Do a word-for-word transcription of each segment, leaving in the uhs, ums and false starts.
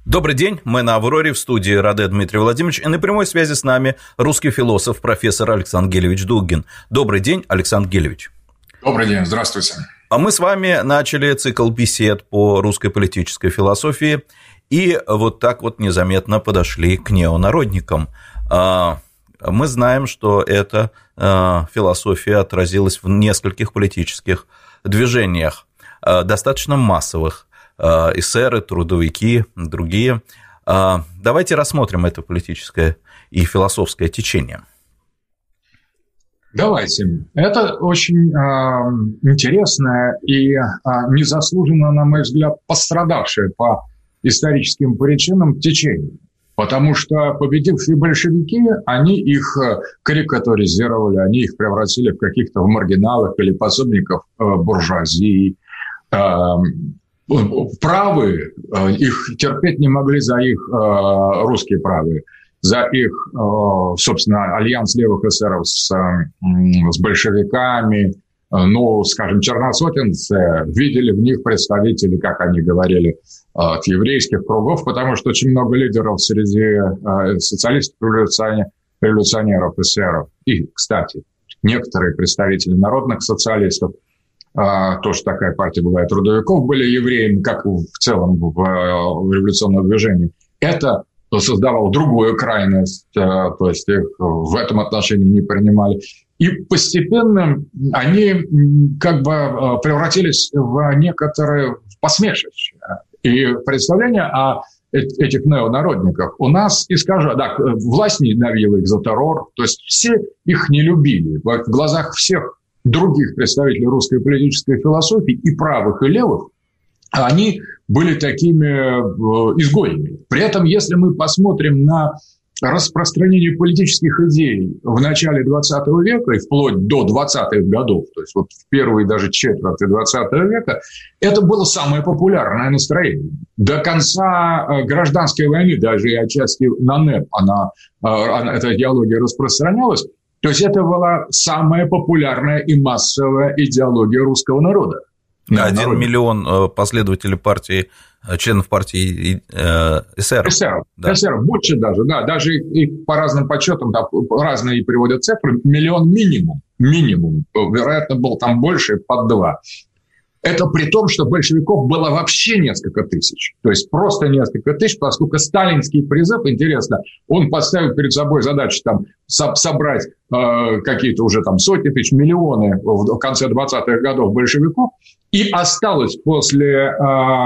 Добрый день, мы на «Авроре», в студии Раде Дмитрий Владимирович, и на прямой связи с нами русский философ, профессор Александр Гелевич Дугин. Добрый день, Александр Гелевич. Добрый день, здравствуйте. А мы с вами начали цикл бесед по русской политической философии, и вот так вот незаметно подошли к неонародникам. Мы знаем, что эта философия отразилась в нескольких политических движениях, достаточно массовых. Эсеры, трудовики, другие. Давайте рассмотрим это политическое и философское течение. Давайте. Это очень э, интересное и э, незаслуженно, на мой взгляд, пострадавшее по историческим причинам течение. Потому что победившие большевики, они их карикатуризировали, они их превратили в каких-то в маргиналов или пособников э, буржуазии. Э, Правые, их терпеть не могли за их э, русские правые, за их, э, собственно, альянс левых эсеров с, э, с большевиками. Ну, скажем, черносотенцы видели в них представителей, как они говорили, э, еврейских кругов, потому что очень много лидеров среди э, социалистов-революционеров, революционеров, эсеров. И, кстати, некоторые представители народных социалистов, тоже такая партия была и трудовиков, были евреями, как в целом в, в революционном движении. Это создавало другую крайность, то есть их в этом отношении не принимали. И постепенно они как бы превратились в некоторые посмешище. И представление о этих неонародниках у нас искажено. Да, власть ненавидела их за террор, то есть все их не любили. В глазах всех других представителей русской политической философии, и правых, и левых, они были такими изгоями. При этом, если мы посмотрим на распространение политических идей в начале двадцатого века и вплоть до двадцатых годов, то есть вот в первые даже четверти двадцатого века, это было самое популярное настроение. До конца гражданской войны, даже и отчасти на НЭП, она, она, эта идеология распространялась. То есть это была самая популярная и массовая идеология русского народа. Один миллион последователей партии, членов партии эсеров. Эсеров, да. эсеров, больше даже, да, даже и по разным подсчетам, да, разные приводят цифры, миллион минимум, минимум, вероятно, был там больше, под два. Это при том, что большевиков было вообще несколько тысяч. То есть просто несколько тысяч, поскольку сталинский призыв, интересно, он поставил перед собой задачу там собрать э, какие-то уже там сотни тысяч, миллионы в конце двадцатых годов большевиков. И осталось после, э,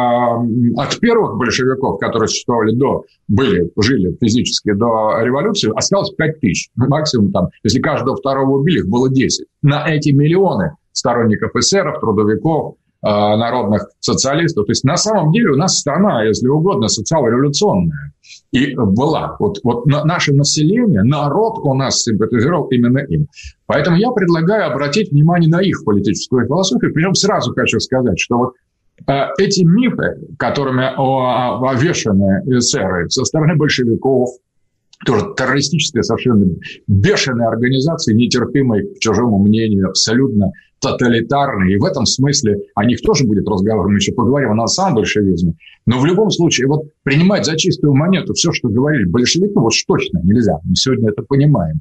от первых большевиков, которые существовали до, были, жили физически до революции, осталось пять тысяч. Максимум там, если каждого второго убили, их было десять. На эти миллионы сторонников эсеров, трудовиков, народных социалистов. То есть на самом деле у нас страна, если угодно, социал-революционная. И была. Вот, вот наше население, народ у нас симпатизировал именно им. Поэтому я предлагаю обратить внимание на их политическую философию. Причем сразу хочу сказать, что вот э, эти мифы, которыми овешаны эсеры со стороны большевиков, тоже террористическая, совершенно бешеная организация, нетерпимая к чужому мнению, абсолютно тоталитарная. И в этом смысле о них тоже будет разговор. Мы еще поговорим о самом большевизме. Но в любом случае, вот принимать за чистую монету все, что говорили большевики, вот точно нельзя. Мы сегодня это понимаем.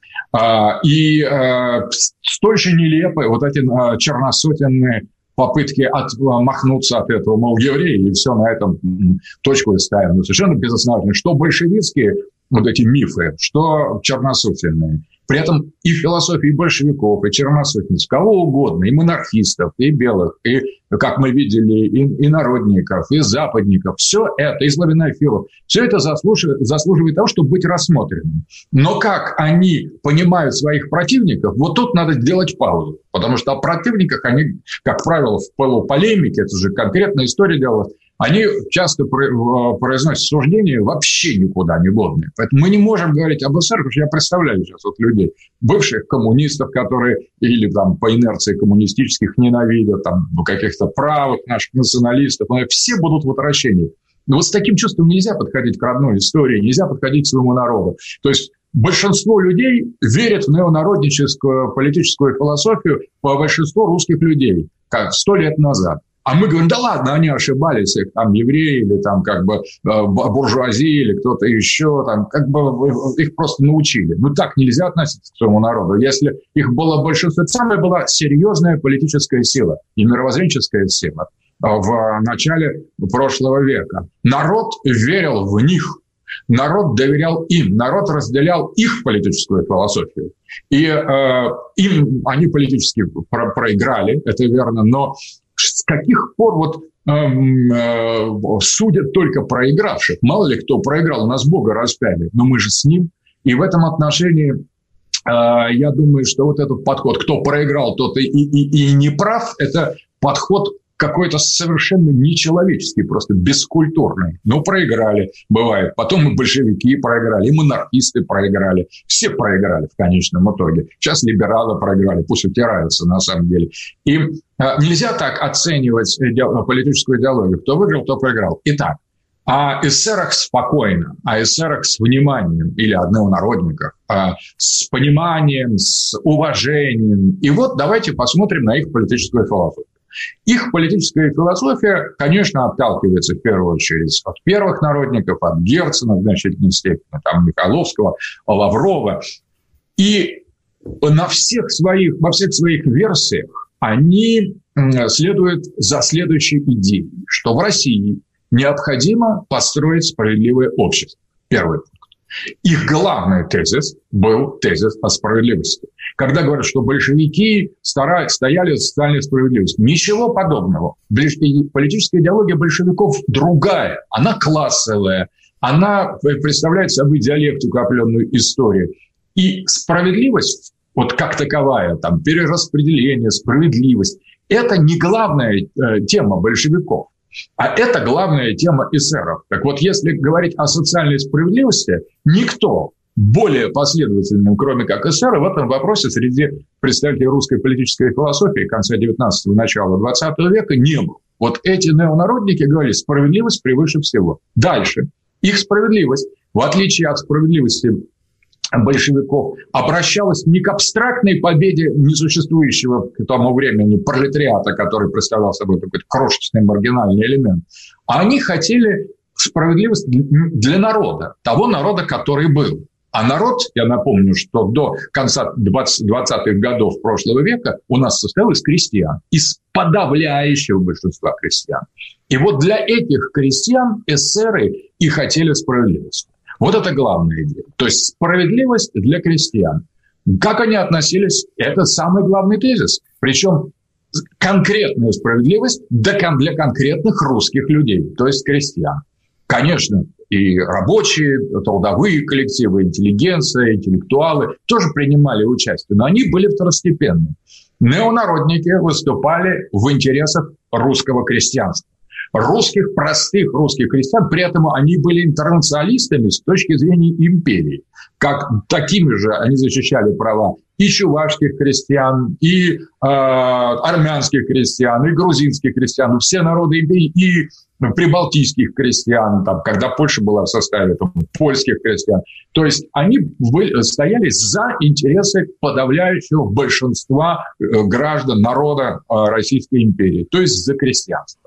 И столь же нелепые вот эти черносотенные попытки отмахнуться от этого, мол, евреи, и все на этом точку ставим. Но совершенно безосновательно. Что большевистские вот эти мифы, что черносотенные. При этом и философии большевиков, и черносотенцев, кого угодно, и монархистов, и белых, и, как мы видели, и, и народников, и западников, все это, и славянофилов, все это заслуживает, заслуживает того, чтобы быть рассмотренным. Но как они понимают своих противников, вот тут надо делать паузу. Потому что о противниках они, как правило, в полуполемике, это же конкретная история делалась, они часто произносят суждения вообще никуда не годные. Поэтому мы не можем говорить об эсерах, потому что я представляю сейчас вот людей, бывших коммунистов, которые или там по инерции коммунистических ненавидят, там каких-то правых наших националистов, но все будут в отвращении. Но вот с таким чувством нельзя подходить к родной истории, нельзя подходить к своему народу. То есть большинство людей верят в неонародническую политическую философию по большинству русских людей, как сто лет назад. А мы говорим, да ладно, они ошибались, их там евреи или там как бы буржуазия или кто-то еще, там как бы их просто научили. Ну так нельзя относиться к своему народу. Если их было большинство, это самая была серьезная политическая сила и мировоззренческая сила в начале прошлого века. Народ верил в них. Народ доверял им, народ разделял их политическую философию. И э, им они политически про- проиграли, это верно, но с каких пор вот э, э, судят только проигравших? Мало ли кто проиграл, у нас Бога распяли, но мы же с ним. И в этом отношении э, я думаю, что вот этот подход, кто проиграл, тот и, и, и не прав, это подход какой-то совершенно нечеловеческий, просто бескультурный. Ну, проиграли, бывает. Потом и большевики проиграли, и монархисты проиграли. Все проиграли в конечном итоге. Сейчас либералы проиграли, пусть утираются на самом деле. И э, нельзя так оценивать иде- политическую идеологию. Кто выиграл, кто проиграл. Итак, о эсерах спокойно, о эсерах с вниманием или о неонародниках, а с пониманием, с уважением. И вот давайте посмотрим на их политическую философию. Их политическая философия, конечно, отталкивается в первую очередь от первых народников, от Герцена в значительной степени, там, Михайловского, Лаврова. И на всех своих, во всех своих версиях они следуют за следующей идеей, что в России необходимо построить справедливое общество. Первый пункт. Их главный тезис был тезис о справедливости. Когда говорят, что большевики стояли за социальную справедливость. Ничего подобного. Политическая идеология большевиков другая. Она классовая. Она представляет собой диалектику, определенную историю. И справедливость, вот как таковая, там, перераспределение, справедливость, это не главная э, тема большевиков. А это главная тема эсеров. Так вот, если говорить о социальной справедливости, никто более последовательным, кроме как эсеры, в этом вопросе среди представителей русской политической философии конца девятнадцатого, начала двадцатого века не было. Вот эти неонародники говорили, справедливость превыше всего. Дальше. Их справедливость, в отличие от справедливости большевиков, обращалась не к абстрактной победе несуществующего к тому времени пролетариата, который представлял собой такой крошечный маргинальный элемент, а они хотели справедливость для народа, того народа, который был. А народ, я напомню, что до конца двадцатых годов прошлого века у нас состоял из крестьян, из подавляющего большинства крестьян. И вот для этих крестьян эсеры и хотели справедливость. Вот это главная идея. То есть справедливость для крестьян. Как они относились, это самый главный тезис. Причем конкретная справедливость для конкретных русских людей, то есть крестьян. Конечно, и рабочие, трудовые коллективы, интеллигенция, интеллектуалы тоже принимали участие, но они были второстепенны. Неонародники выступали в интересах русского крестьянства. Русских, простых русских крестьян, при этом они были интернационалистами с точки зрения империи. Как такими же они защищали права и чувашских крестьян, и э, армянских крестьян, и грузинских крестьян, все народы империи, и прибалтийских крестьян, там, когда Польша была в составе там, польских крестьян. То есть они были, стояли за интересы подавляющего большинства э, граждан, народа э, Российской империи, то есть за крестьянство.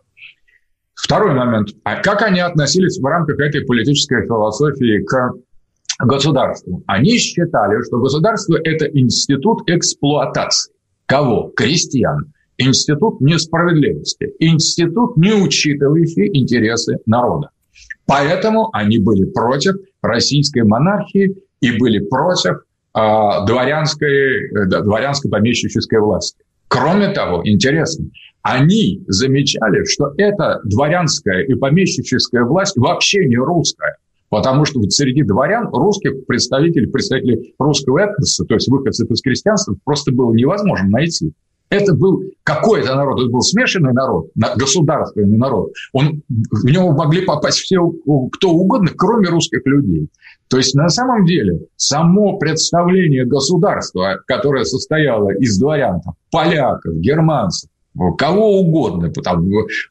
Второй момент. А как они относились в рамках этой политической философии к государству? Они считали, что государство – это институт эксплуатации. Кого? Крестьян. Институт несправедливости. Институт, не учитывающий интересы народа. Поэтому они были против российской монархии и были против э, дворянской, э, дворянско-помещичьей власти. Кроме того, интересно, они замечали, что эта дворянская и помещичья власть вообще не русская. Потому что среди дворян русских представителей, представителей русского этноса, то есть выходцев из крестьянства, просто было невозможно найти. Это был какой-то народ, это был смешанный народ, государственный народ. Он, в него могли попасть все, кто угодно, кроме русских людей. То есть на самом деле само представление государства, которое состояло из дворян, там, поляков, германцев, кого угодно, там,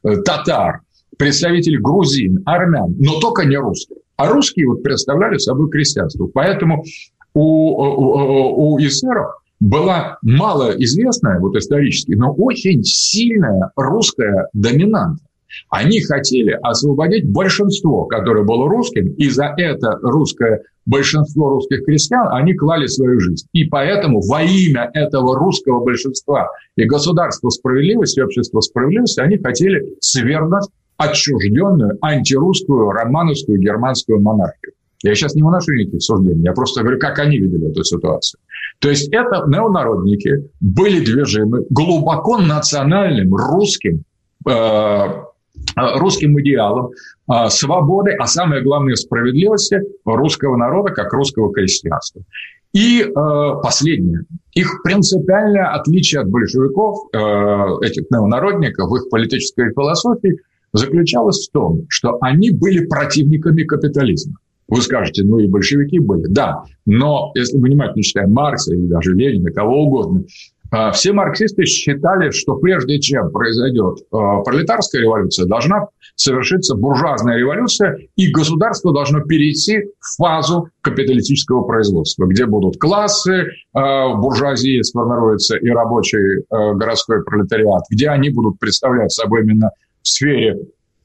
татар, представителей грузин, армян, но только не русских. А русские вот представляли собой крестьянство. Поэтому у, у, у эсеров была малоизвестная, вот исторически, но очень сильная русская доминанта. Они хотели освободить большинство, которое было русским, и за это русское большинство русских крестьян они клали свою жизнь. И поэтому во имя этого русского большинства и государства справедливости, общества справедливости, они хотели свергнуть отчужденную антирусскую романовскую германскую монархию. Я сейчас не выношу никаких суждений, я просто говорю, как они видели эту ситуацию. То есть это неонародники были движимы глубоко национальным русским э, русским идеалом э, свободы, а самое главное справедливости русского народа, как русского крестьянства. И э, последнее. Их принципиальное отличие от большевиков, э, этих неонародников, в их политической философии заключалось в том, что они были противниками капитализма. Вы скажете, ну и большевики были. Да, но если мы внимательно читаем Маркса или даже Ленина, кого угодно, все марксисты считали, что прежде чем произойдет пролетарская революция, должна совершиться буржуазная революция, и государство должно перейти в фазу капиталистического производства, где будут классы, буржуазия сформируется и рабочий городской пролетариат, где они будут представлять собой именно в сфере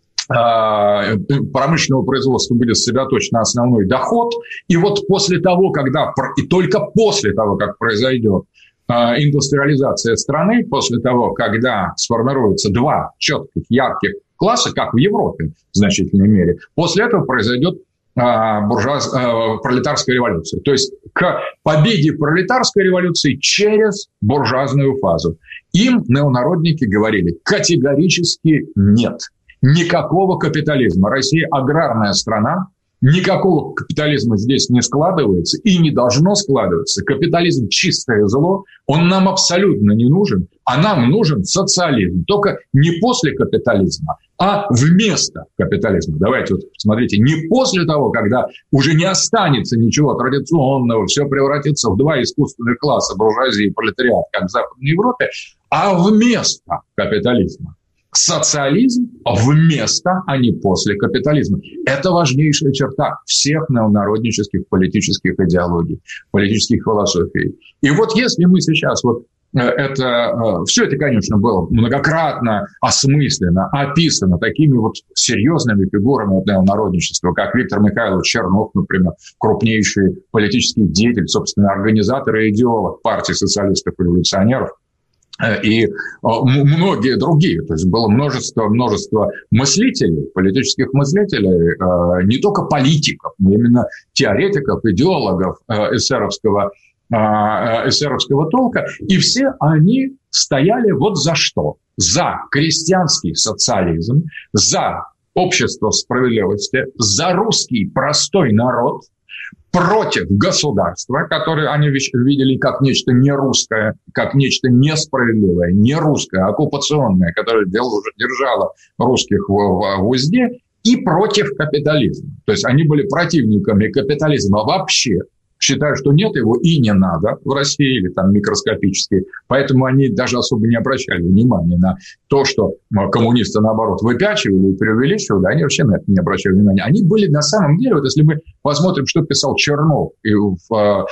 промышленного производства будет сосредоточен основной доход. И вот после того, когда, и только после того, как произойдет индустриализация страны, после того, когда сформируются два четких, ярких класса, как в Европе в значительной мере, после этого произойдет буржуаз... пролетарская революция. То есть к победе пролетарской революции через буржуазную фазу. Им неонародники говорили категорически нет. Никакого капитализма. Россия аграрная страна. Никакого капитализма здесь не складывается и не должно складываться. Капитализм – чистое зло. Он нам абсолютно не нужен. А нам нужен социализм. Только не после капитализма, а вместо капитализма. Давайте вот посмотрите. Не после того, когда уже не останется ничего традиционного, все превратится в два искусственных класса – буржуазия и пролетариат, как в Западной Европе, а вместо капитализма. Социализм вместо, а не после капитализма. Это важнейшая черта всех неонароднических политических идеологий, политических философий. И вот если мы сейчас вот это, все это, конечно, было многократно осмысленно, описано такими вот серьезными фигурами неонародничества, как Виктор Михайлович Чернов, например, крупнейший политический деятель, собственно, организатор и идеолог партии социалистов-революционеров, и многие другие. То есть было множество, множество мыслителей, политических мыслителей, не только политиков, но именно теоретиков, идеологов эсеровского, эсеровского толка. И все они стояли вот за что? За крестьянский социализм, за общество справедливости, за русский простой народ, против государства, которое они видели как нечто нерусское, как нечто несправедливое, нерусское, оккупационное, которое держало русских в, в узде, и против капитализма. То есть они были противниками капитализма вообще. Считаю, что нет его и не надо в России, или там микроскопически. Поэтому они даже особо не обращали внимания на то, что коммунисты, наоборот, выпячивали и преувеличивали. Они вообще на это не обращали внимания. Они были на самом деле, вот если мы посмотрим, что писал Чернов и в, в,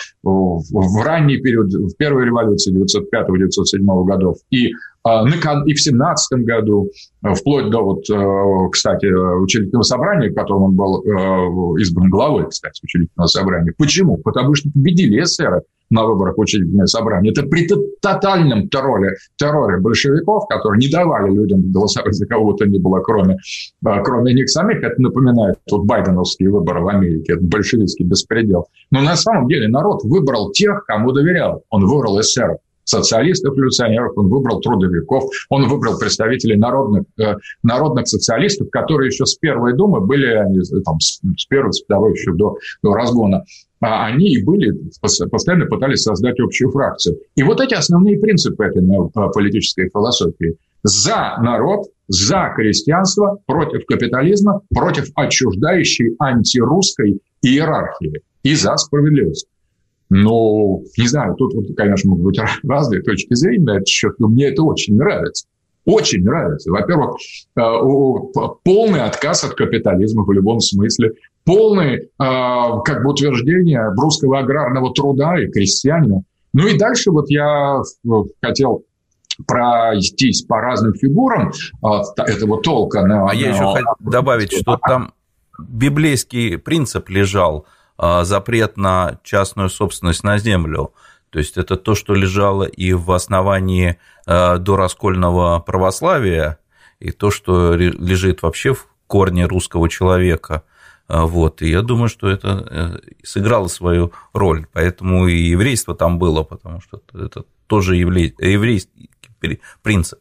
в ранний период, в первой революции девятьсот пятого — девятьсот седьмого годов, и и в семнадцатом году, вплоть до, вот, кстати, учредительного собрания, в котором он был избран главой, кстати, учредительного собрания. Почему? Потому что победили эсеры на выборах в учредительное собрание. Это при тотальном терроре, терроре большевиков, которые не давали людям голосовать за кого-то ни было, кроме, кроме них самих. Это напоминает вот байденовские выборы в Америке, это большевистский беспредел. Но на самом деле народ выбрал тех, кому доверял. Он выбрал эсеров. Социалистов, революционеров, он выбрал трудовиков, он выбрал представителей народных, э, народных социалистов, которые еще с Первой Думы были, они, там, с, с первой, с второй еще до, до разгона, а они и были, постоянно пытались создать общую фракцию. И вот эти основные принципы этой политической философии. За народ, за крестьянство, против капитализма, против отчуждающей антирусской иерархии и за справедливость. Ну, не знаю, тут, конечно, могут быть разные точки зрения на этот счет, но мне это очень нравится. Очень нравится. Во-первых, полный отказ от капитализма в любом смысле, полное как бы утверждение русского аграрного труда и крестьянина, Ну и дальше вот я хотел пройтись по разным фигурам этого толка. На, а на... я еще хочу добавить, что там библейский принцип лежал, запрет на частную собственность на землю. То есть это то, что лежало и в основании дораскольного православия, и то, что лежит вообще в корне русского человека. Вот. И я думаю, что это сыграло свою роль. Поэтому и еврейство там было, потому что это тоже еврейский принцип.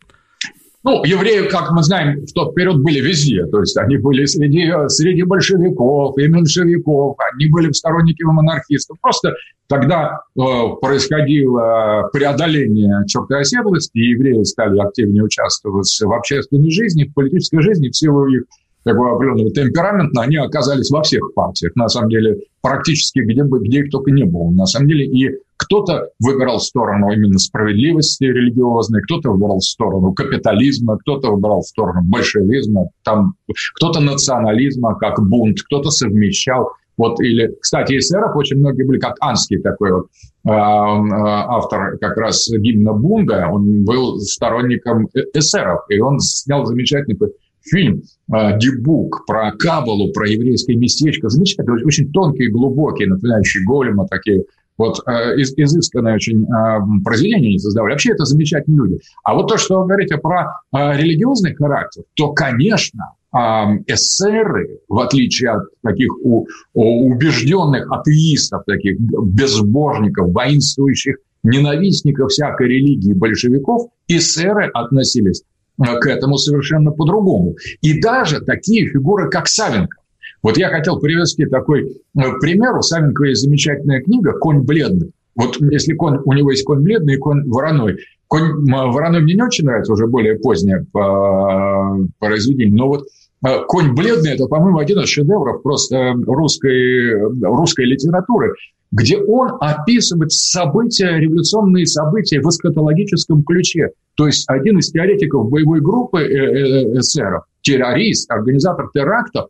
Ну, евреи, как мы знаем, в тот период были везде. То есть они были среди, среди большевиков и меньшевиков, они были сторонниками монархистов. Просто тогда э, происходило преодоление черты оседлости, и евреи стали активнее участвовать в общественной жизни, в политической жизни, в силу их такого определенного темперамента, они оказались во всех партиях. На самом деле, практически где бы, где их только не было. На самом деле, и кто-то выбирал сторону именно справедливости религиозной, кто-то выбирал сторону капитализма, кто-то выбирал сторону большевизма, там, кто-то национализма, как бунт, кто-то совмещал. Вот, или, кстати, эсеров очень многие были, как Анский такой вот, э, э, автор как раз гимна Бунга, он был сторонником эсеров, и он снял замечательный фильм «Дибук» про Каббалу, про еврейское местечко. Замечательно, очень тонкие, глубокие, напоминающие Голема, такие вот из, изысканные очень произведения они создавали. Вообще это замечательные люди. А вот то, что вы говорите про религиозный характер, то, конечно, эсеры, в отличие от таких у, у убежденных атеистов, таких безбожников, воинствующих ненавистников всякой религии большевиков, эсеры относились к этому совершенно по-другому. И даже такие фигуры, как Савенков. Вот я хотел привести такой пример. У Савенкова есть замечательная книга «Конь бледный». Вот если конь, у него есть конь бледный и конь вороной. Конь вороной мне не очень нравится, уже более позднее произведение. Но вот «Конь бледный» – это, по-моему, один из шедевров просто русской, русской литературы, где он описывает события, революционные события в эсхатологическом ключе. То есть один из теоретиков боевой группы эсеров, террорист, организатор терактов,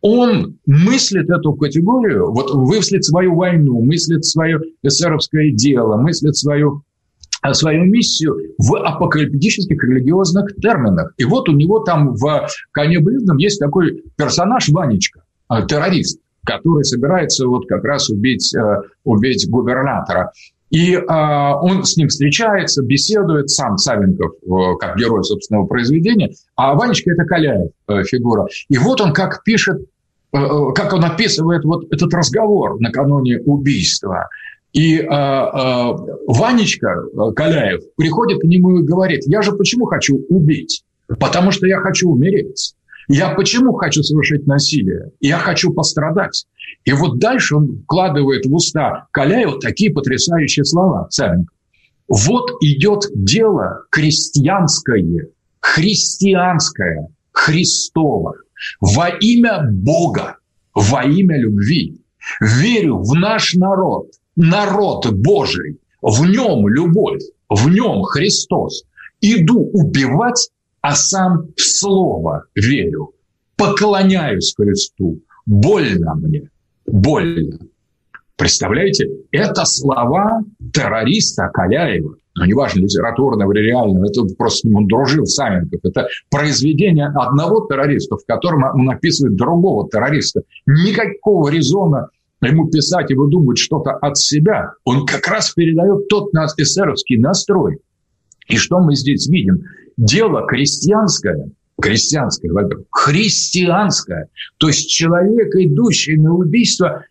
он мыслит эту категорию, вот мыслит свою войну, мыслит свое эсеровское дело, мыслит свою, свою миссию в апокалиптических религиозных терминах. И вот у него там в «Коне бледном» есть такой персонаж Ванечка, террорист, который собирается вот как раз убить, убить губернатора. И э, он с ним встречается, беседует, сам Савенков, э, как герой собственного произведения, а Ванечка – это Каляев, э, фигура. И вот он как пишет, э, как он описывает вот этот разговор накануне убийства. И э, э, Ванечка, э, Каляев, приходит к нему и говорит: я же почему хочу убить? Потому что я хочу умереть. Я почему хочу совершить насилие? Я хочу пострадать. И вот дальше он вкладывает в уста Каляева такие потрясающие слова. Савенков. Вот идет дело крестьянское, христианское, Христово. Во имя Бога, во имя любви. Верю в наш народ, народ Божий. В нем любовь, в нем Христос. Иду убивать, а сам в слово верю. Поклоняюсь Христу. Больно мне. Больно. Представляете, это слова террориста Каляева. Ну, неважно, литературного или реального. Это просто он дружил Савенков. Это произведение одного террориста, в котором он описывает другого террориста. Никакого резона ему писать и выдумывать что-то от себя. Он как раз передает тот эсеровский настрой. И что мы здесь видим? Дело крестьянское, крестьянское, во-первых, христианское, то есть человек, идущий на убийство,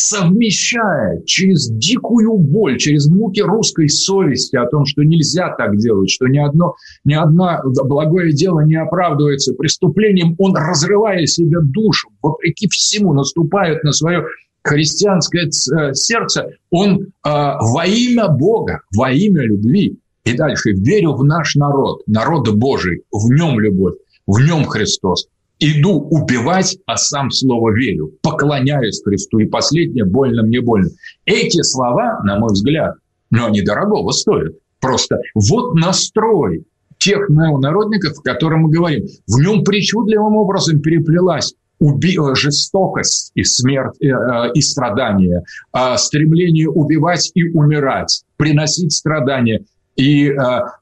совмещая через дикую боль, через муки русской совести о том, что нельзя так делать, что ни одно, ни одно благое дело не оправдывается преступлением, он, разрывая себе душу, вопреки всему наступает на свое христианское сердце, он э, во имя Бога, во имя любви. И дальше: верю в наш народ, народ Божий, в нем любовь, в нем Христос. Иду убивать, а сам слово верю, поклоняюсь Христу. И последнее: больно мне больно. Эти слова, на мой взгляд, ну, они дорогого стоят. Просто вот настрой тех неонародников, о которых мы говорим. В нем причудливым образом переплелась уби- жестокость и смерть, э, и страдания, э, стремление убивать и умирать, приносить страдания и, э,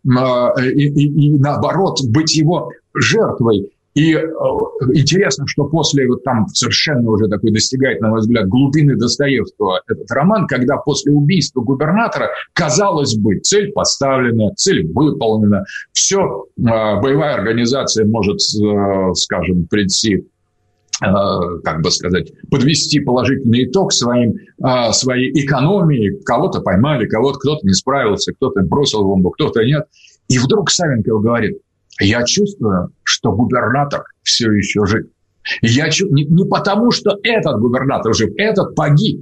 э, и, и, и наоборот быть его жертвой. И э, интересно, что после вот там совершенно уже такой достигает, на мой взгляд, глубины Достоевского этот роман, когда после убийства губернатора, казалось бы, цель поставлена, цель выполнена, все, э, боевая организация может, э, скажем, прийти, э, как бы сказать, подвести положительный итог своим, э, своей экономии. Кого-то поймали, кого-то кто-то не справился, кто-то бросил бомбу, кто-то нет. И вдруг Савенков говорит: я чувствую, что губернатор все еще жив. Я чу... не, не потому, что этот губернатор жив, этот погиб,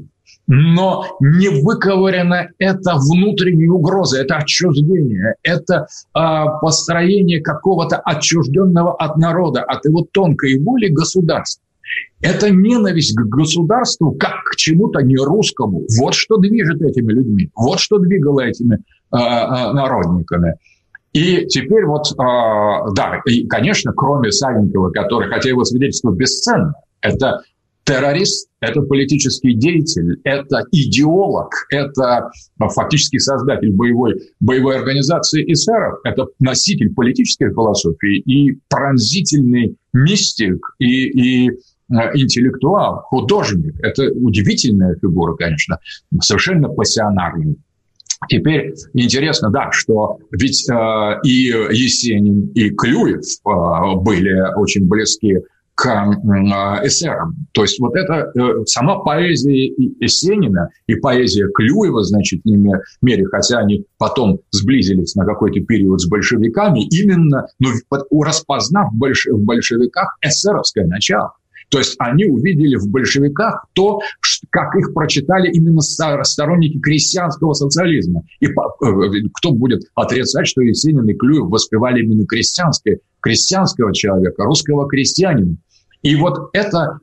но не выковырена эта внутренняя угроза, это отчуждение, это э, построение какого-то отчужденного от народа, от его тонкой воли государства. Это ненависть к государству как к чему-то нерусскому. Вот что движет этими людьми, вот что двигало этими э, э, народниками. И теперь вот, э, да, и, конечно, кроме Савенкова, который, хотя его свидетельство бесценно, это террорист, это политический деятель, это идеолог, это фактически создатель боевой, боевой организации эсеров, это носитель политической философии и пронзительный мистик, и, и интеллектуал, художник. Это удивительная фигура, конечно, совершенно пассионарная. Теперь интересно, да, что ведь э, и Есенин, и Клюев э, были очень близки к э, эсерам. То есть вот это э, сама поэзия Есенина и поэзия Клюева в значительной мере, хотя они потом сблизились на какой-то период с большевиками, именно ну, распознав в, больш, в большевиках эсеровское начало. То есть они увидели в большевиках то, как их прочитали именно сторонники крестьянского социализма. И кто будет отрицать, что Есенин и Клюев воспевали именно крестьянское, крестьянского человека, русского крестьянина. И вот это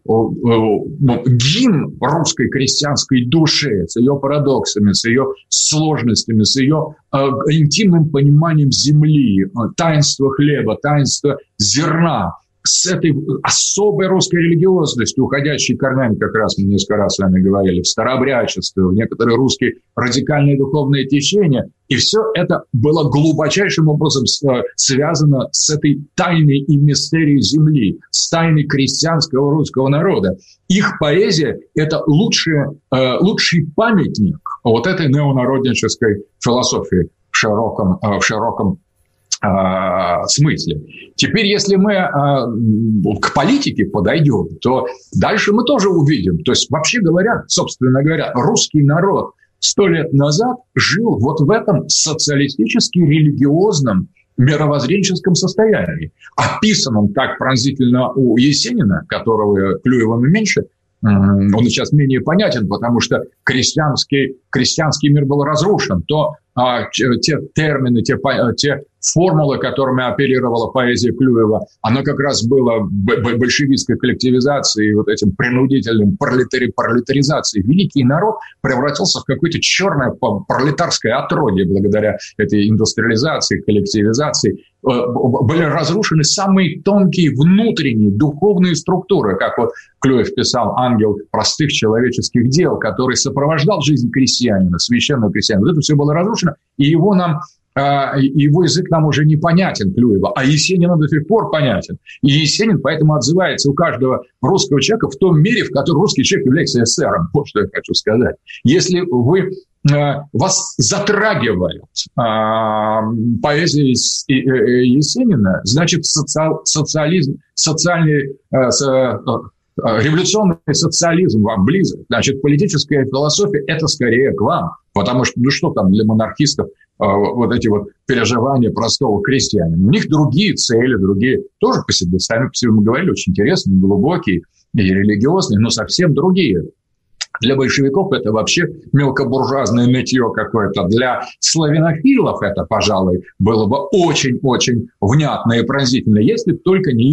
гимн русской крестьянской души с ее парадоксами, с ее сложностями, с ее интимным пониманием земли, таинства хлеба, таинства зерна, с этой особой русской религиозностью, уходящей корнями, как раз мы несколько раз с вами говорили, в старообрядчество, в некоторые русские радикальные духовные течения. И все это было глубочайшим образом связано с этой тайной и мистерией земли, с тайной крестьянского русского народа. Их поэзия – это лучший, лучший памятник вот этой неонароднической философии в широком, в широком смысле. Теперь, если мы э, к политике подойдем, то дальше мы тоже увидим. То есть, вообще говоря, собственно говоря, русский народ сто лет назад жил вот в этом социалистически-религиозном мировоззренческом состоянии, описанном так пронзительно у Есенина, которого Клюевым меньше. Он сейчас менее понятен, потому что крестьянский, крестьянский мир был разрушен. То а, те термины, те, те формулы, которыми оперировала поэзия Клюева, она как раз была большевистской коллективизацией, вот этим принудительным пролетари, пролетаризацией. Великий народ превратился в какое-то черное пролетарское отродье благодаря этой индустриализации, коллективизации. Были разрушены самые тонкие внутренние духовные структуры, как вот Клюев писал «Ангел простых человеческих дел», который сопровождал жизнь крестьянина, священного крестьянина. Вот это все было разрушено, и его нам его язык нам уже непонятен, Клюева, а Есенин до сих пор понятен. И Есенин поэтому отзывается у каждого русского человека в том мере, в котором русский человек является эсером. Вот что я хочу сказать. Если вы, вас затрагивает поэзия Есенина, значит социал, социализм, социальный, революционный социализм вам близок. Значит, политическая философия – это скорее к вам. Потому что, ну что там для монархистов вот эти вот переживания простого крестьянина. У них другие цели, другие, тоже по себе, сами по себе мы говорили, очень интересные, глубокие и религиозные, но совсем другие. Для большевиков это вообще мелкобуржуазное нытье какое-то. Для славянофилов это, пожалуй, было бы очень-очень внятно и пронзительно, если бы только не их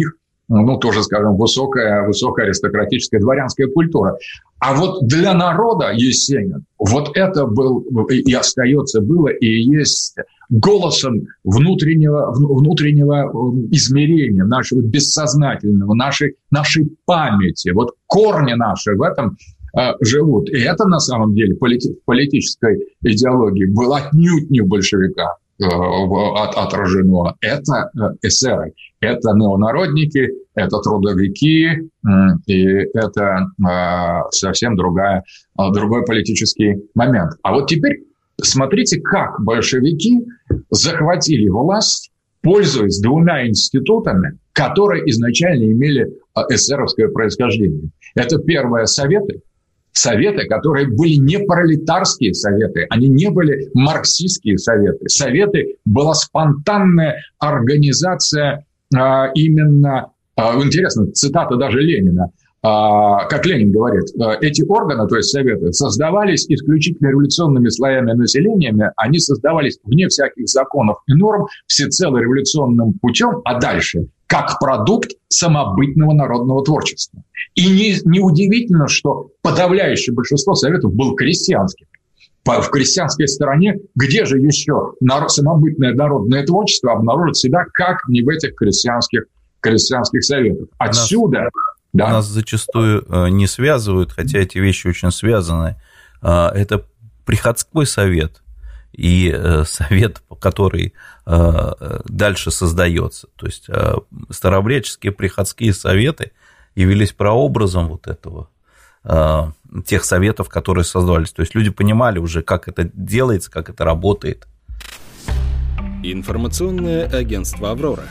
ну, тоже, скажем, высокая, высокая аристократическая дворянская культура. А вот для народа Есенин вот это был и остается, было и есть голосом внутреннего, внутреннего измерения, нашего бессознательного, нашей, нашей памяти. Вот корни наши в этом э, живут. И это на самом деле полити, в политической идеологии было отнюдь не в большевиках э, от, отражено. Это э, эсеры, это неонародники, это трудовики, э, и это э, совсем другая, э, другой политический момент. А вот теперь смотрите, как большевики захватили власть, пользуясь двумя институтами, которые изначально имели эсеровское происхождение. Это первое – советы. Советы, которые были не пролетарские советы, они не были марксистские советы. Советы была спонтанная организация а, именно, а, интересно, цитата даже Ленина, а, как Ленин говорит, эти органы, то есть советы, создавались исключительно революционными слоями населения, они создавались вне всяких законов и норм, всецело революционным путем, а дальше как продукт самобытного народного творчества. И не, неудивительно, что подавляющее большинство советов было крестьянским. В крестьянской стороне, где же еще народ, самобытное народное творчество обнаружит себя, как не в этих крестьянских, крестьянских советах. Отсюда... Да. Нас зачастую не связывают, хотя эти вещи очень связаны. Это приходской совет и совет, который дальше создается. То есть старообрядческие приходские советы явились прообразом вот этого, тех советов, которые создавались. То есть люди понимали уже, как это делается, как это работает. Информационное агентство «Аврора».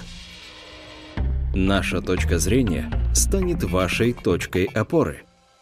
Наша точка зрения станет вашей точкой опоры.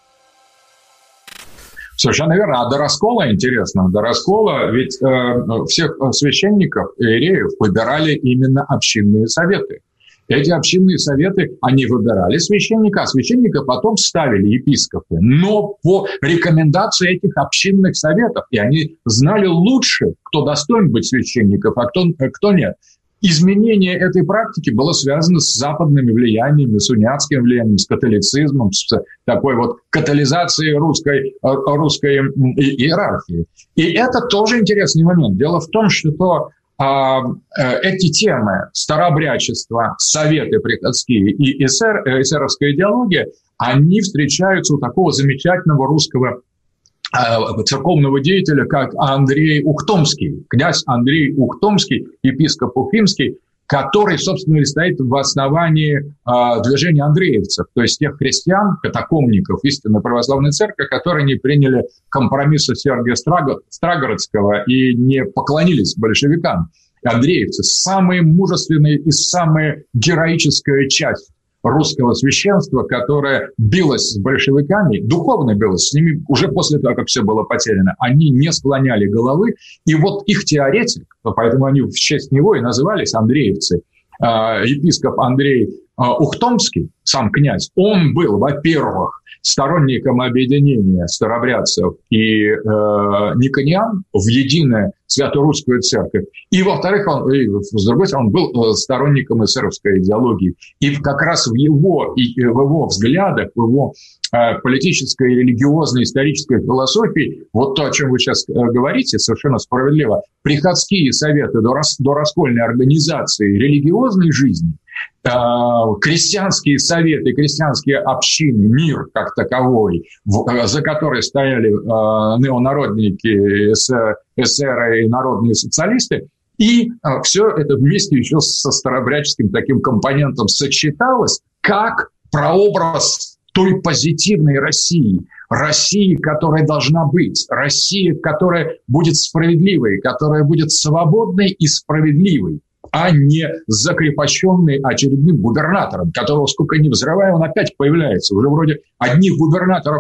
Совершенно верно. А до раскола, интересно, до раскола ведь э, всех священников и иереев выбирали именно общинные советы. Эти общинные советы, они выбирали священника, а священника потом ставили епископы. Но по рекомендации этих общинных советов, и они знали лучше, кто достоин быть священником, а кто, кто нет. Изменение этой практики было связано с западными влияниями, с униатским влиянием, с католицизмом, с такой вот католизацией русской, русской иерархии. И это тоже интересный момент. Дело в том, что а, эти темы, старообрядчество, советы приходские и эсер, эсеровская идеология, они встречаются у такого замечательного русского церковного деятеля, как Андрей Ухтомский, князь Андрей Ухтомский, епископ Уфимский, который, собственно, стоит в основании э, движения андреевцев, то есть тех христиан, катакомников истинной православной церкви, которые не приняли компромисса Сергия Страгородского и не поклонились большевикам. Андреевцы – самая мужественная и самая героическая часть русского священства, которое билось с большевиками, духовно билось с ними уже после того, как все было потеряно. Они не склоняли головы. И вот их теоретик, поэтому они в честь него и назывались андреевцы, епископ Андрей Ухтомский, сам князь, он был, во-первых, сторонником объединения старообрядцев и э, никониан в единую свято-русскую церковь. И, во-вторых, он, и, с другой стороны, он был сторонником эсеровской идеологии. И как раз в его, и в его взглядах, в его э, политической, религиозной, исторической философии, вот то, о чем вы сейчас говорите, совершенно справедливо, приходские советы до, рас, до раскольной организации религиозной жизни, крестьянские советы, крестьянские общины, мир как таковой, за который стояли неонародники, эсеры и народные социалисты, и все это вместе еще со старообрядческим таким компонентом сочеталось как прообраз той позитивной России, России, которая должна быть, России, которая будет справедливой, которая будет свободной и справедливой, а не закрепощенный очередным губернатором, которого сколько ни взрывая, он опять появляется. Уже вроде одних губернаторов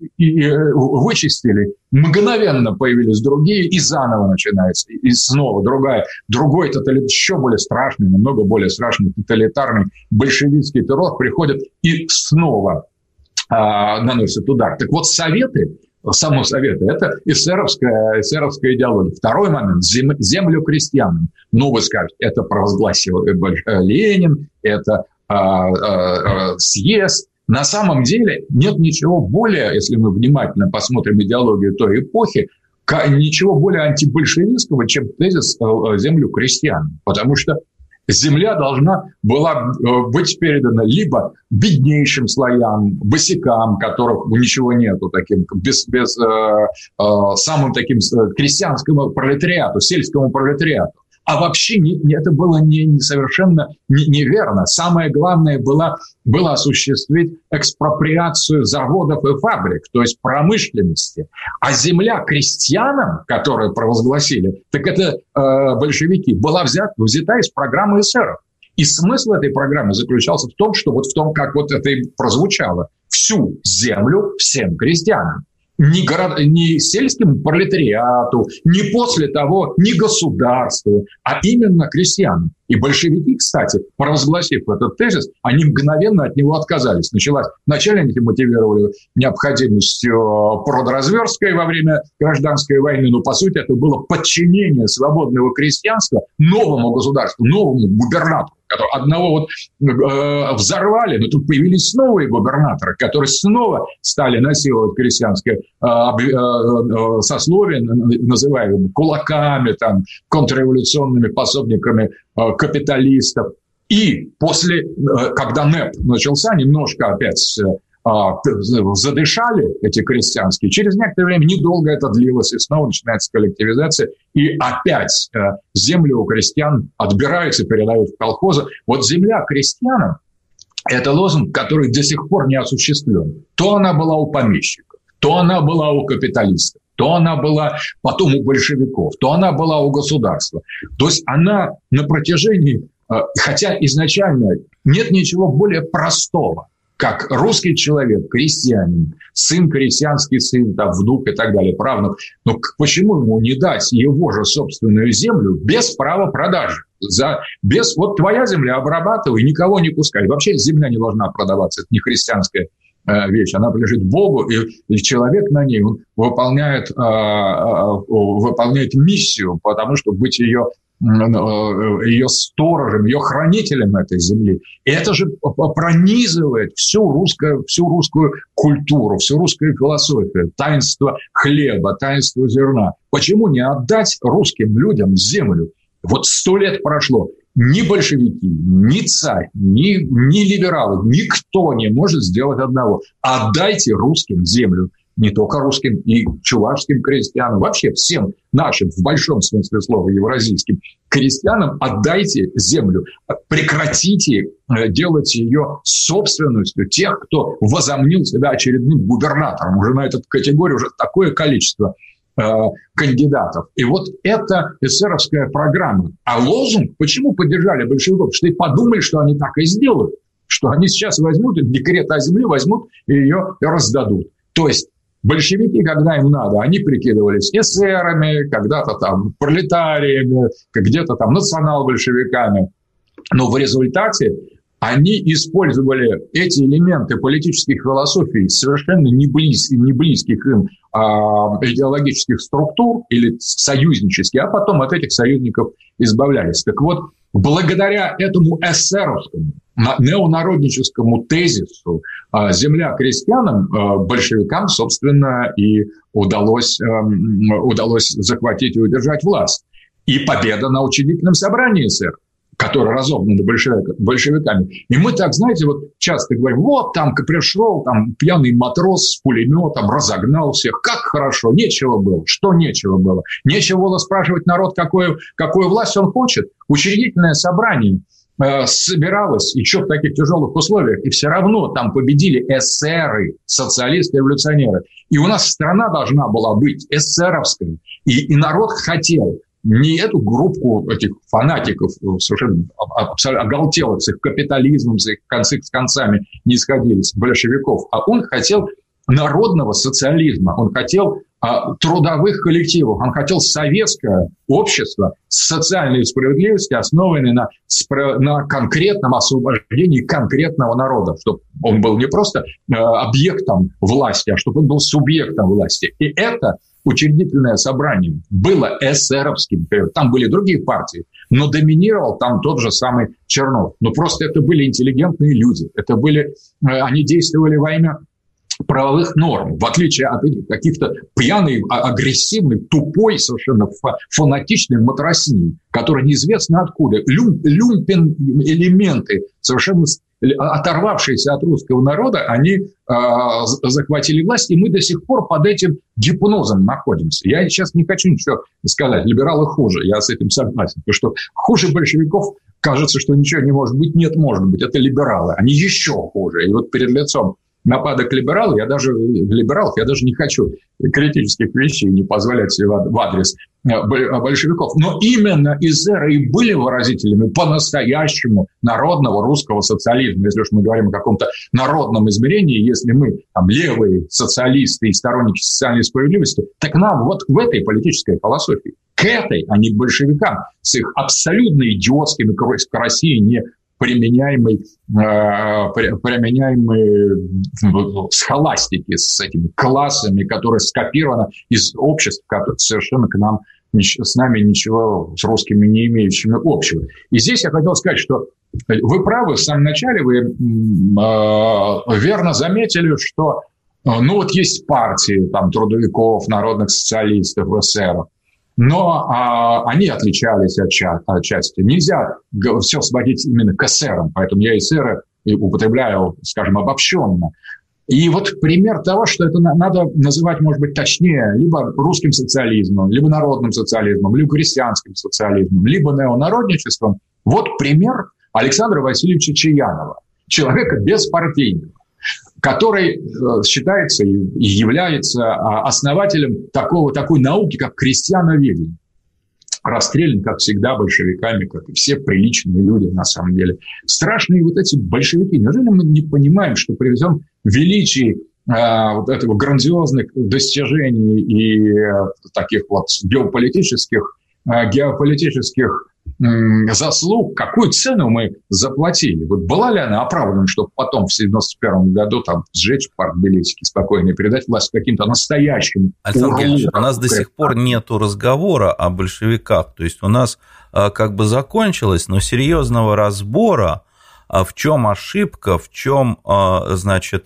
вычистили, мгновенно появились другие, и заново начинается. И снова другая, другой тоталитарный, еще более страшный, намного более страшный тоталитарный большевистский террор приходит и снова а, наносит удар. Так вот, советы, само советы, это эсеровская, эсеровская идеология. Второй момент – землю крестьянам. Ну, вы скажете, это провозгласил Ленин, это съезд. На самом деле нет ничего более, если мы внимательно посмотрим идеологию той эпохи, ничего более антибольшевистского, чем тезис «землю крестьянам». Потому что земля должна была быть передана либо беднейшим слоям, босикам, которых ничего нету, таким, без, без э, э, самым таким крестьянскому пролетариату, сельскому пролетариату. А вообще не, не, это было не, не совершенно не, неверно. Самое главное было, было осуществить экспроприацию заводов и фабрик, то есть промышленности. А земля крестьянам, которую провозгласили, так это э, большевики, была взята, взята из программы эсеров. И смысл этой программы заключался в том, что вот в том, как вот это и прозвучало, всю землю всем крестьянам. Ни, город, ни сельскому пролетариату, ни после того, ни государству, а именно крестьянам. И большевики, кстати, провозгласив этот тезис, они мгновенно от него отказались. Началась, вначале они мотивировали необходимостью продразверсткой во время гражданской войны, но, по сути, это было подчинение свободного крестьянства новому государству, новому губернатору. Одного вот э, взорвали, но тут появились новые губернаторы, которые снова стали насиловать крестьянское э, э, сословие, называемые кулаками, там, контрреволюционными пособниками э, капиталистов. И после, э, когда НЭП начался, немножко опять э, задышали эти крестьянские, через некоторое время, недолго это длилось, и снова начинается коллективизация, и опять э, землю у крестьян отбираются, передают в колхозы. Вот земля крестьянам – это лозунг, который до сих пор не осуществлен. То она была у помещиков, то она была у капиталистов, то она была потом у большевиков, то она была у государства. То есть она на протяжении, э, хотя изначально нет ничего более простого, как русский человек, крестьянин, сын крестьянский сын, там, внук и так далее, правнук. Но почему ему не дать его же собственную землю без права продажи? За, без, вот твоя земля, обрабатывай, никого не пускай. Вообще земля не должна продаваться, это не христианская э, вещь. Она принадлежит Богу, и, и человек на ней он выполняет, э, э, выполняет миссию, потому что быть ее... ее сторожем, ее хранителем этой земли. И это же пронизывает всю русскую, всю русскую культуру, всю русскую философию, таинство хлеба, таинство зерна. Почему не отдать русским людям землю? Вот сто лет прошло. Ни большевики, ни царь, ни, ни либералы, никто не может сделать одного. Отдайте русским землю. Не только русским и чувашским крестьянам, вообще всем нашим, в большом смысле слова, евразийским крестьянам отдайте землю, прекратите делать ее собственностью тех, кто возомнил себя очередным губернатором. Уже на эту категорию уже такое количество э, кандидатов. И вот это эсеровская программа. А лозунг, почему поддержали большевиков? Потому что и подумали, что они так и сделают, что они сейчас возьмут декрет о земле, возьмут и ее раздадут. То есть большевики, когда им надо, они прикидывались эсерами, когда-то там пролетариями, где-то там национал-большевиками. Но в результате они использовали эти элементы политических философий совершенно не, близ, не близких им а, идеологических структур или союзнических, а потом от этих союзников избавлялись. Так вот, благодаря этому эсеровскому, неонародническому тезису «земля крестьянам» большевикам, собственно, и удалось, удалось захватить и удержать власть. И победа на учредительном собрании эсеров, которое разогнано большевиками. И мы так, знаете, вот часто говорим, вот там пришел там пьяный матрос с пулеметом, разогнал всех. Как хорошо, нечего было. Что нечего было? Нечего было спрашивать народ, какую, какую власть он хочет. Учредительное собрание э, собиралось еще в таких тяжелых условиях, и все равно там победили эсеры, социалисты-революционеры. И у нас страна должна была быть эсеровской. И, и народ хотел не эту группу этих фанатиков, совершенно оголтелых, с их капитализмом, с их концы с концами не сходились, большевиков, а он хотел народного социализма, он хотел а, трудовых коллективов, он хотел советское общество с социальной справедливостью, основанной на, на конкретном освобождении конкретного народа, чтобы он был не просто а, объектом власти, а чтобы он был субъектом власти. И это учредительное собрание было эсеровским, там были другие партии, но доминировал там тот же самый Чернов. Но просто это были интеллигентные люди, это были, они действовали во имя правовых норм, в отличие от каких-то пьяной, агрессивной, тупой, совершенно фанатичной матросни, которая неизвестно откуда. Люм, люмпен элементы, совершенно оторвавшиеся от русского народа, они э, захватили власть, и мы до сих пор под этим гипнозом находимся. Я сейчас не хочу ничего сказать, либералы хуже, я с этим согласен, потому что хуже большевиков кажется, что ничего не может быть, нет, может быть, это либералы, они еще хуже. И вот перед лицом нападок либералов, я даже, либералов, я даже не хочу критических вещей не позволять себе в адрес большевиков. Но именно эсеры и были выразителями по-настоящему народного русского социализма. Если уж мы говорим о каком-то народном измерении, если мы там, левые социалисты и сторонники социальной справедливости, так нам вот в этой политической философии, к этой, а не к большевикам, с их абсолютно идиотскими к России не применяемой, э, применяемой схоластики с этими классами, которые скопированы из обществ, которые совершенно к нам, с нами ничего, с русскими не имеющими общего. И здесь я хотел сказать, что вы правы, в самом начале вы э, верно заметили, что ну вот есть партии там, трудовиков, народных социалистов, эсеров, но а, они отличались от, от части. Нельзя все сводить именно к эсерам, поэтому я эсеры употребляю, скажем, обобщенно. И вот пример того, что это надо называть, может быть, точнее, либо русским социализмом, либо народным социализмом, либо крестьянским социализмом, либо неонародничеством. Вот пример Александра Васильевича Чаянова, человека беспартийного, который считается и является основателем такого, такой науки, как крестьяноведение. Расстрелян, как всегда, большевиками, как и все приличные люди, на самом деле. Страшные вот эти большевики. Неужели мы не понимаем, что при всем величии э, вот этого грандиозных достижений и э, таких вот геополитических, э, геополитических заслуг, какую цену мы заплатили? Вот была ли она оправдана, чтобы потом в девяносто первом году там сжечь парк Белинский спокойно и передать власть каким-то настоящим? Александр Гельевич, у нас до сих пор нету разговора о большевиках. То есть у нас как бы закончилось, но серьезного разбора, в чем ошибка, в чем, значит,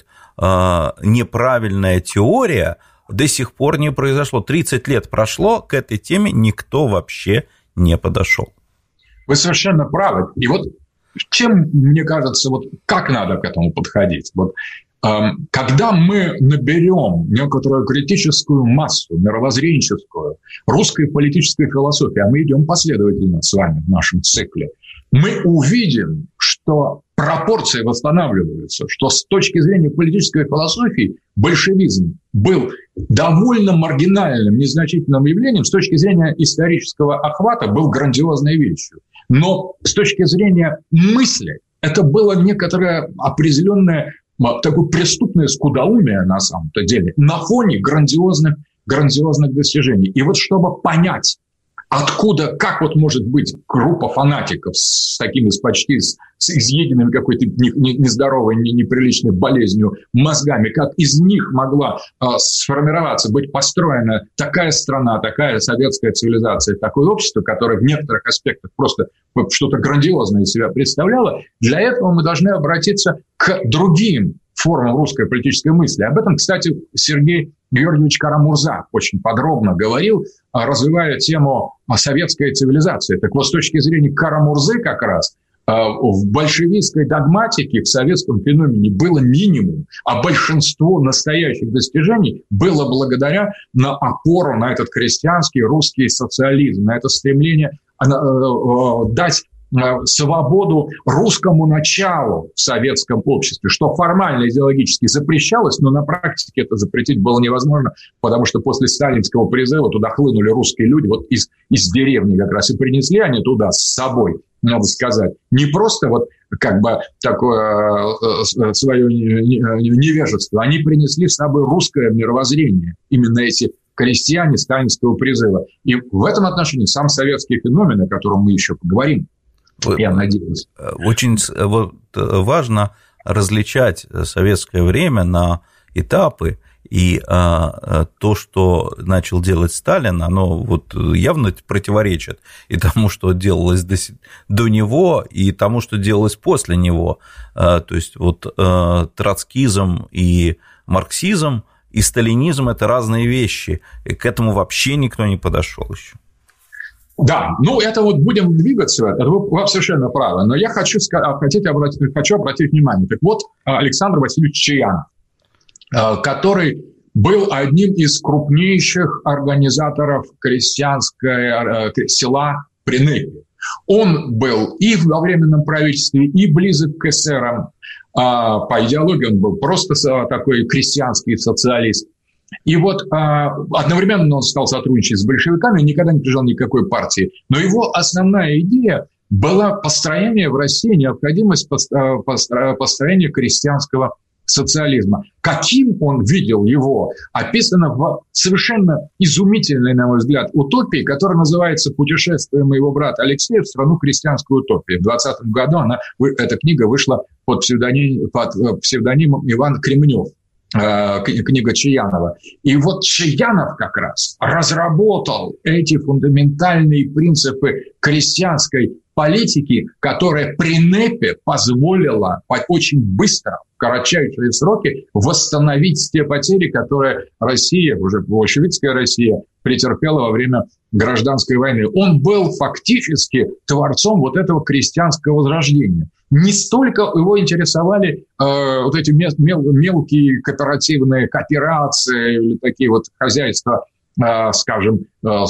неправильная теория, до сих пор не произошло. тридцать лет прошло, к этой теме никто вообще не подошел. Вы совершенно правы. И вот чем, мне кажется, вот как надо к этому подходить? Вот, э, когда мы наберем некоторую критическую массу, мировоззренческую, русской политической философии, а мы идем последовательно с вами в нашем цикле, мы увидим, что пропорции восстанавливаются, что с точки зрения политической философии большевизм был довольно маргинальным, незначительным явлением, с точки зрения исторического охвата был грандиозной вещью. Но с точки зрения мысли это было некоторое определенное такое преступное скудоумие на самом-то деле на фоне грандиозных, грандиозных достижений. И вот чтобы понять, откуда, как вот может быть группа фанатиков с такими, с почти с, с изъеденными какой-то нездоровой, неприличной болезнью мозгами, как из них могла э, сформироваться, быть построена такая страна, такая советская цивилизация, такое общество, которое в некоторых аспектах просто что-то грандиозное из себя представляло, для этого мы должны обратиться к другим формам русской политической мысли. Об этом, кстати, Сергей Георгиевич Кара-Мурза очень подробно говорил, развивая тему советской цивилизации. Так вот, с точки зрения Кара-Мурзы как раз в большевистской догматике, в советском феномене было минимум, а большинство настоящих достижений было благодаря на опору на этот крестьянский русский социализм, на это стремление дать свободу русскому началу в советском обществе, что формально идеологически запрещалось, но на практике это запретить было невозможно, потому что после сталинского призыва туда хлынули русские люди, вот из, из деревни как раз, и принесли они туда с собой, надо сказать, не просто вот как бы такое свое невежество, они принесли с собой русское мировоззрение, именно эти крестьяне сталинского призыва. И в этом отношении сам советский феномен, о котором мы еще поговорим, я надеюсь. Очень вот важно различать советское время на этапы И а, то, что начал делать Сталин, оно вот явно противоречит и тому, что делалось до, до него, и тому, что делалось после него. А, то есть вот а, троцкизм и марксизм и сталинизм – это разные вещи, и к этому вообще никто не подошел еще. Да, ну это вот будем двигаться, это вы, вы совершенно правы, но я хочу, хотите обратить, хочу обратить внимание. Так вот, Александр Васильевич Чаянов, который был одним из крупнейших организаторов крестьянского села Пренепе. Он был и во временном правительстве, и близок к эсерам. По идеологии он был просто такой крестьянский социалист. И вот одновременно он стал сотрудничать с большевиками, никогда не прижал никакой партии. Но его основная идея была построение в России, необходимость построения крестьянского социализма. Каким он видел его, описано в совершенно изумительной, на мой взгляд, утопии, которая называется «Путешествие моего брата Алексея в страну крестьянской утопии». В двадцатом году она, эта книга вышла под, псевдоним, под псевдонимом Иван Кремнев. Книга Чаянова. И вот Чаянов как раз разработал эти фундаментальные принципы крестьянской политики, которая Пренепе позволила очень быстро, в кратчайшие сроки, восстановить те потери, которые Россия, уже большевистская Россия, претерпела во время гражданской войны. Он был фактически творцом вот этого крестьянского возрождения. Не столько его интересовали э, вот эти мел, мел, мелкие кооперативные кооперации или такие вот хозяйства, э, скажем, э, э,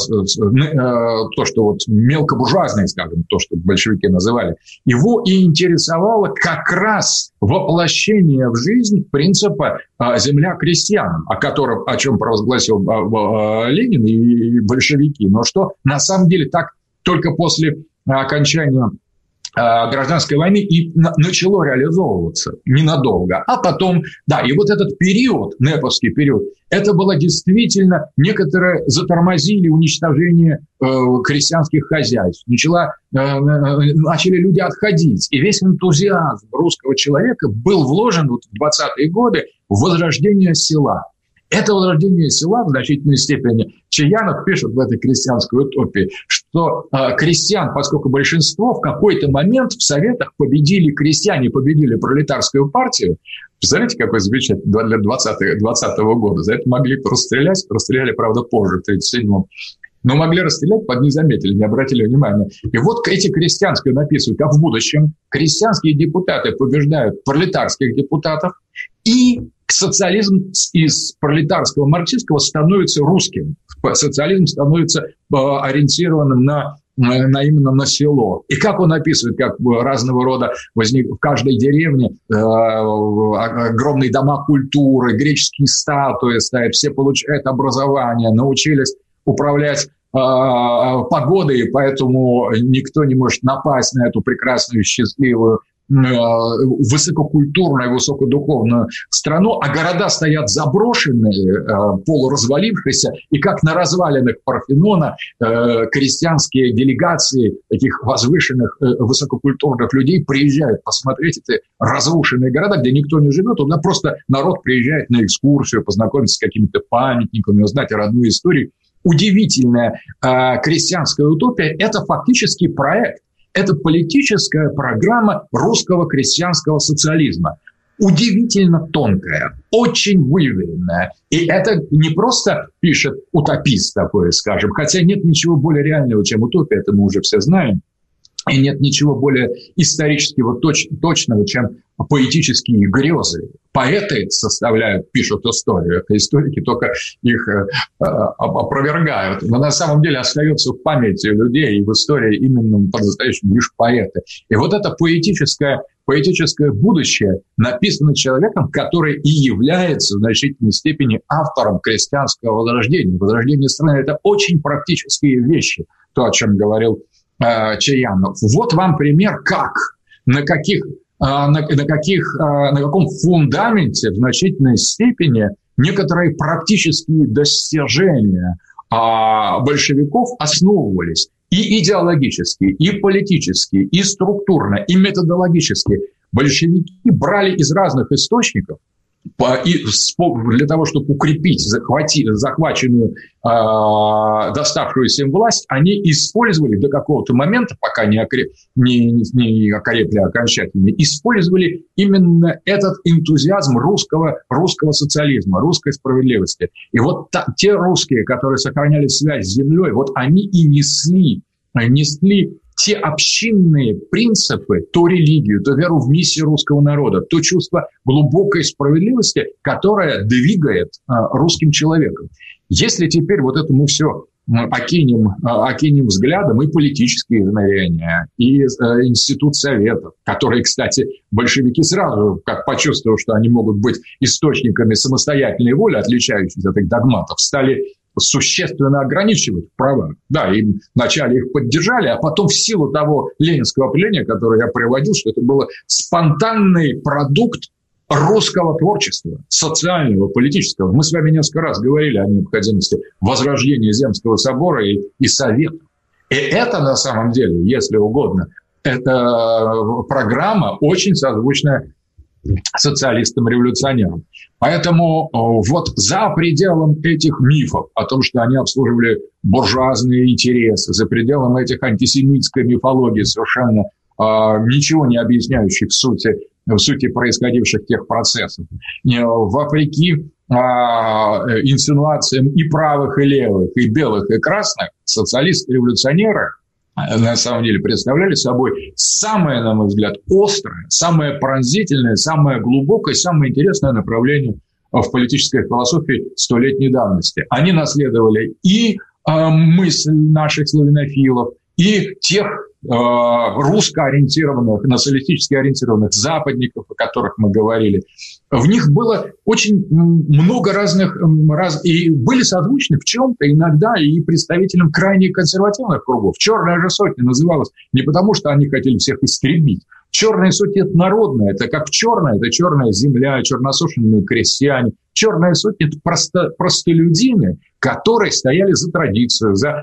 то, что вот мелкобуржуазные, скажем, то, что большевики называли. Его и интересовало как раз воплощение в жизнь принципа э, «земля крестьянам», о котором, о чем провозгласил э, э, Ленин и большевики. Но что на самом деле так только после окончания гражданской войны и начало реализовываться ненадолго. А потом, да, и вот этот период, неповский период, это было действительно, некоторые затормозили уничтожение э, крестьянских хозяйств. Начала, э, начали люди отходить. И весь энтузиазм русского человека был вложен вот в двадцатые годы в возрождение села. Это возрождение села в значительной степени Чаянов пишет в этой крестьянской утопии, что э, крестьян, поскольку большинство в какой-то момент в Советах победили крестьяне, победили пролетарскую партию. Представляете, какой замечательный для двадцатого года. За это могли расстрелять, расстреляли, правда, позже, в тридцать седьмом. Но могли расстрелять, под не заметили, не обратили внимания. И вот эти крестьянские написывают, как в будущем крестьянские депутаты побеждают пролетарских депутатов, и социализм из пролетарского марксистского становится русским. Социализм становится ориентированным на, на именно на село. И как он описывает, как разного рода возник в каждой деревне э, огромные дома культуры, греческие статуи стоят, все получают образование, научились управлять погодой, поэтому никто не может напасть на эту прекрасную, счастливую, высококультурную, высокодуховную страну, а города стоят заброшенные, полуразвалившиеся, и как на развалинах Парфенона крестьянские делегации таких возвышенных, высококультурных людей приезжают посмотреть эти разрушенные города, где никто не живет, туда просто народ приезжает на экскурсию, познакомиться с какими-то памятниками, узнать родную историю. Удивительная э, крестьянская утопия – это фактически проект, это политическая программа русского крестьянского социализма. Удивительно тонкая, очень выверенная. И это не просто пишет утопист такой, скажем, хотя нет ничего более реального, чем утопия, это мы уже все знаем. И нет ничего более исторического точ- точного, чем поэтические грезы. Поэты составляют, пишут историю, а историки только их э, э, опровергают. Но на самом деле остается в памяти людей и в истории именно по-настоящему лишь поэты. И вот это поэтическое, поэтическое будущее написано человеком, который и является в значительной степени автором крестьянского возрождения. Возрождение страны – это очень практические вещи, то, о чем говорил Чаянов. Вот вам пример, как, на каких, на, на каких, на каком фундаменте в значительной степени некоторые практические достижения большевиков основывались и идеологически, и политически, и структурно, и методологически. Большевики брали из разных источников И для того, чтобы укрепить захвати, захваченную, э, доставшуюся им власть, они использовали до какого-то момента, пока не, окреп, не, не окрепли окончательно, использовали именно этот энтузиазм русского, русского социализма, русской справедливости. И вот та, те русские, которые сохраняли связь с землей, вот они и несли, несли те общинные принципы, ту религию, ту веру в миссию русского народа, то чувство глубокой справедливости, которое двигает а, русским человеком. Если теперь вот это мы все окинем, окинем взглядом и политические измерения, и э, институт советов, которые, кстати, большевики сразу, как почувствовав, что они могут быть источниками самостоятельной воли, отличающихся от их догматов, стали существенно ограничивать права. Да, и вначале их поддержали, а потом в силу того ленинского определения, которое я приводил, что это был спонтанный продукт русского творчества, социального, политического. Мы с вами несколько раз говорили о необходимости возрождения Земского собора и, и Совета. И это на самом деле, если угодно, это программа очень созвучная социалистам-революционерам. Поэтому вот за пределом этих мифов о том, что они обслуживали буржуазные интересы, за пределом этих антисемитской мифологии, совершенно э, ничего не объясняющих в сути, в сути происходивших тех процессов, вопреки э, инсинуациям и правых, и левых, и белых, и красных, социалисты-революционеры на самом деле представляли собой самое, на мой взгляд, острое, самое пронзительное, самое глубокое, самое интересное направление в политической философии столетней давности. Они наследовали и э, мысль наших славянофилов, и тех э, русско-ориентированных, националистически ориентированных западников, о которых мы говорили. В них было очень много разных, раз, и были созвучны в чем-то иногда и представителям крайне консервативных кругов. «Черная же сотня» называлась не потому, что они хотели всех истребить. «Черная сотня» — это народная, это как черная, это черная земля, черносошенные крестьяне. «Черная сотня» — это просто, простолюдины, которые стояли за традицию, за...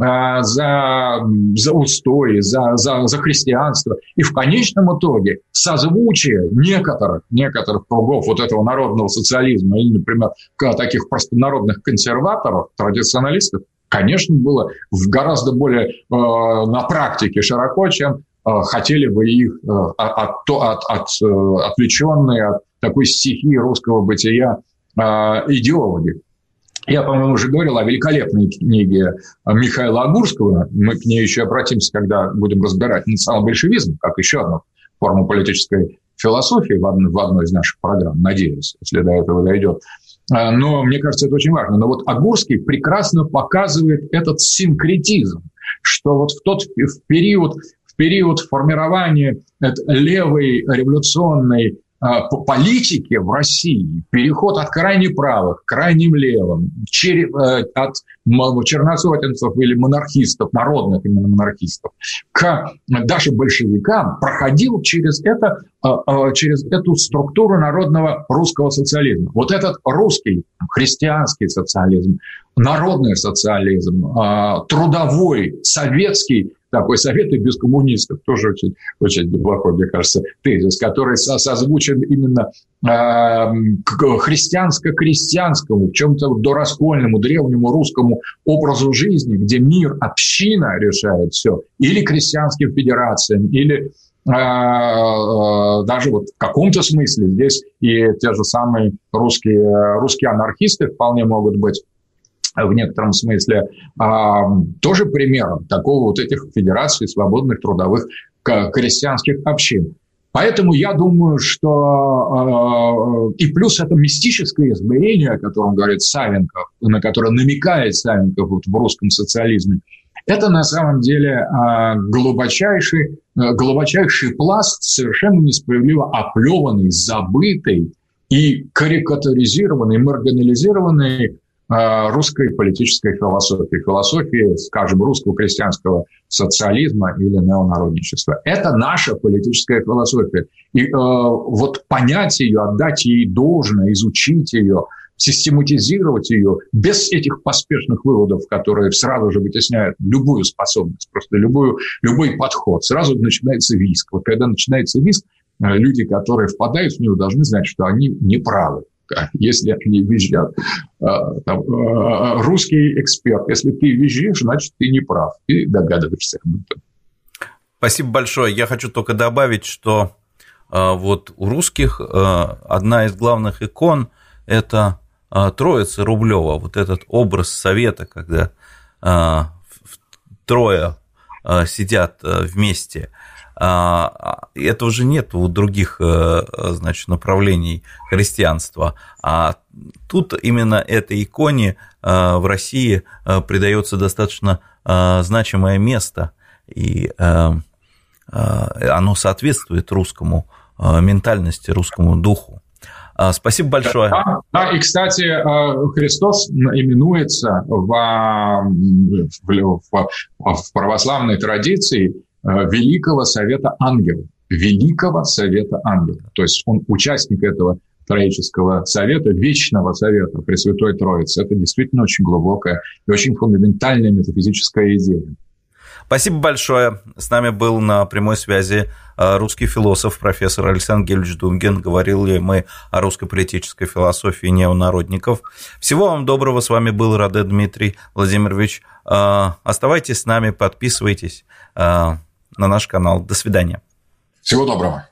За, за устои, за, за, за христианство. И в конечном итоге созвучие некоторых, некоторых кругов вот этого народного социализма или, например, таких простонародных консерваторов, традиционалистов, конечно, было гораздо более э, на практике широко, чем э, хотели бы их э, от, от, от, э, отвлеченные от такой стихии русского бытия э, идеологи. Я, по-моему, уже говорил о великолепной книге Михаила Огурского. Мы к ней еще обратимся, когда будем разбирать национал-большевизм, как еще одну форму политической философии в одной, в одной из наших программ, надеюсь, если до этого дойдет. Но мне кажется, это очень важно. Но вот Огурский прекрасно показывает этот синкретизм, что вот в тот в период, в период формирования левой революционной политики в России, переход от крайне правых к крайним левым, от черносотенцев или монархистов, народных именно монархистов, к даже большевикам, проходил через, это, через эту структуру народного русского социализма. Вот этот русский христианский социализм, народный социализм, трудовой, советский, такой совет и без коммунистов, тоже очень, очень неплохой, мне кажется, тезис, который созвучен именно э, к христианско-крестьянскому, в чем-то дораскольному, древнему русскому образу жизни, где мир, община решает все, или крестьянским федерациям, или э, э, даже вот в каком-то смысле здесь и те же самые русские, русские анархисты вполне могут быть в некотором смысле, тоже примером такого вот этих федераций свободных трудовых крестьянских общин. Поэтому я думаю, что и плюс это мистическое измерение, о котором говорит Савенков, на которое намекает Савенков вот в русском социализме, это на самом деле глубочайший, глубочайший пласт, совершенно несправедливо оплеванный, забытый и карикатуризированный, маргинализированный русской политической философии, философии, скажем, русского крестьянского социализма или неонародничества. Это наша политическая философия. И э, вот понять ее, отдать ей должное, изучить ее, систематизировать ее без этих поспешных выводов, которые сразу же вытесняют любую способность, просто любую, любой подход. Сразу начинается виск. Вот когда начинается виск, люди, которые впадают в нее, должны знать, что они неправы. Если они визжат, там, русский эксперт, если ты визжишь, значит, ты не прав. Ты догадываешься об этом. Спасибо большое. Я хочу только добавить, что вот у русских одна из главных икон – это Троица Рублева. Вот этот образ совета, когда трое сидят вместе. Этого же нет у других, значит, направлений христианства. А тут именно этой иконе в России придается достаточно значимое место, и оно соответствует русскому ментальности, русскому духу. Спасибо большое. Да, да, и, кстати, Христос именуется в, в, в православной традиции Великого Совета Ангелов. Великого Совета Ангелов. То есть он участник этого троического совета, вечного совета Пресвятой Троицы. Это действительно очень глубокая и очень фундаментальная метафизическая идея. Спасибо большое. С нами был на прямой связи русский философ, профессор Александр Гельевич Дунгин. Говорили мы о русской политической философии неонародников. Всего вам доброго. С вами был Раде Дмитрий Владимирович. Оставайтесь с нами, подписывайтесь на наш канал. До свидания. Всего доброго.